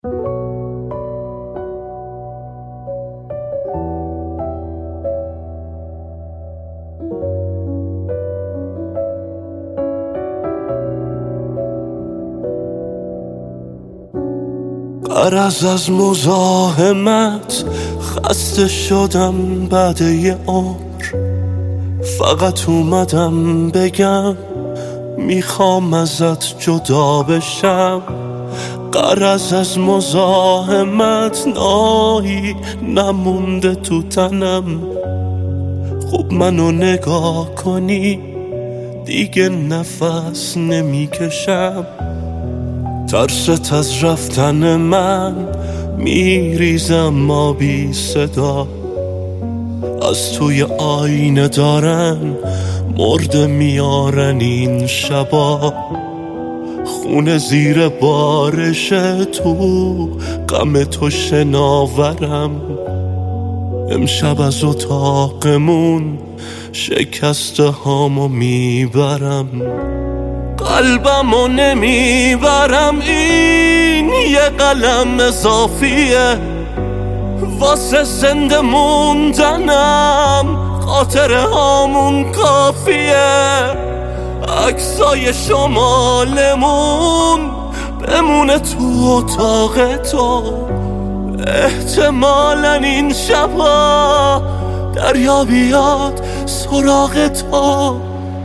غرض از مزاحمت خسته شدم بعد یه عمر، فقط اومدم بگم میخوام ازت جدا بشم. غرض از مزاحمت نایی نمونده تو تنم، خوب منو نگاه کنی دیگه نفس نمیکشم. ترست از رفتن من میریزم ما بی صدا، از توی آینه دارن مرده میارن این شبا. خونه زیر بارش تو غم تو شناورم، امشب از اتاقمون شکسته هامو میبرم. قلبمو نمیبرم، این یه قلم اضافیه واسه زنده موندنم، خاطره هامون کافیه. عکسای شمالمون بمونه تو اتاق تو، احتمالاً این شبا دریا بیاد سراغ تو.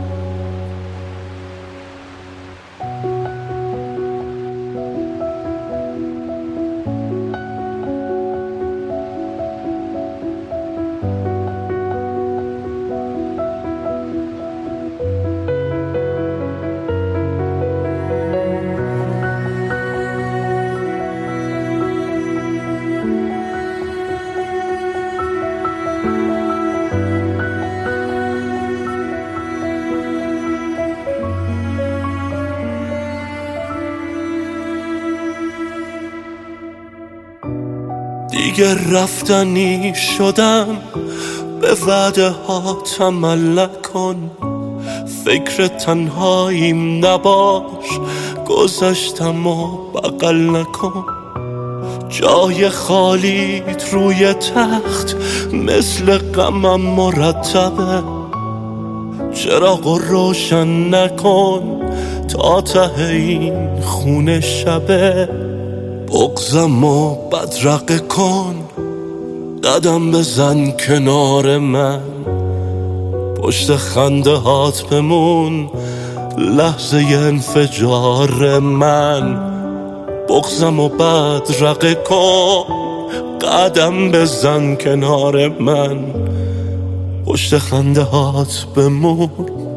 دیگه رفتنی شدم، به وعده ها عمل نکن. فکر تنهاییم نباش، گذشتم و بغل نکن. جای خالیت روی تخت مثل غمم مرتبه، چراغ روشن نکن تا ته این خونه شبه. بغضمو بدرقه کن، قدم بزن کنار من، پشت خنده هات بمون لحظه انفجار من. بغضمو بدرقه کن، قدم بزن کنار من، پشت خنده هات بمون